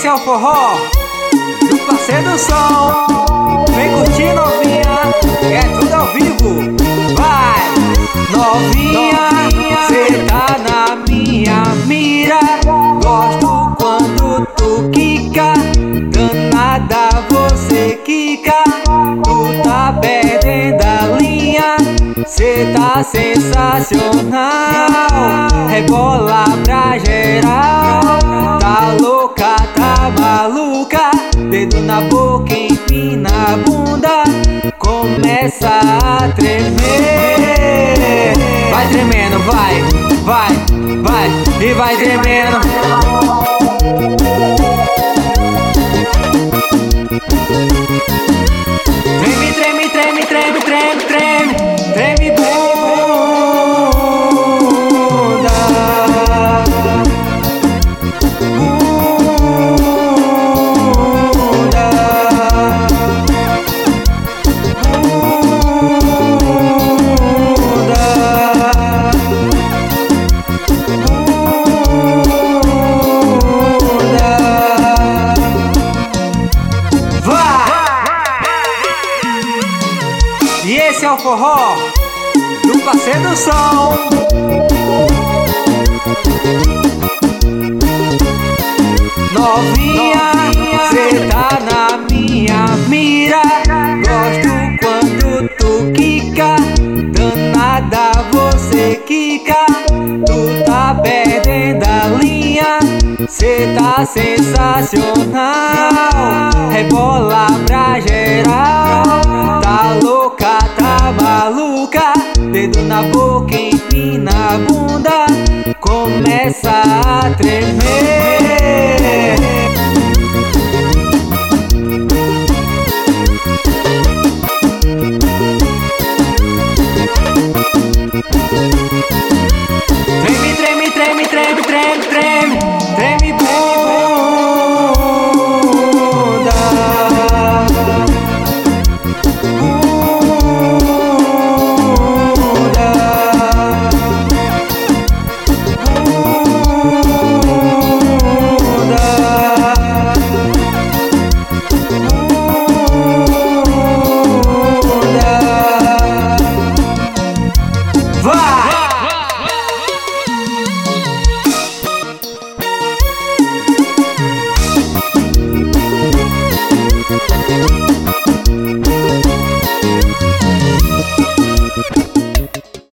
esse é o forró do parceiro do som. Vem curtir, novinha, é tudo ao vivo. Vai, novinha, cê tá na minha mira. Gosto quando tu quica, danada você quica. Tu tá perdendo a linha, cê tá sensacional. Rebola pra geral, tá louca, tá maluca. Dedo na boca, empina a bunda, começa a tremer. Vai tremendo, vai, vai, vai, e vai tremendo. Treme, treme, treme, treme, treme, treme, treme bunda. E esse é o forró do parceiro do som. Novinha, cê tá na minha mira. Gosto quando tu quica, danada você quica. Tu tá perdendo a linha, cê tá sensacional. Rebola pra geral, tá louca, tá maluca. Dedo na boca, empina a bunda, começa a tremer.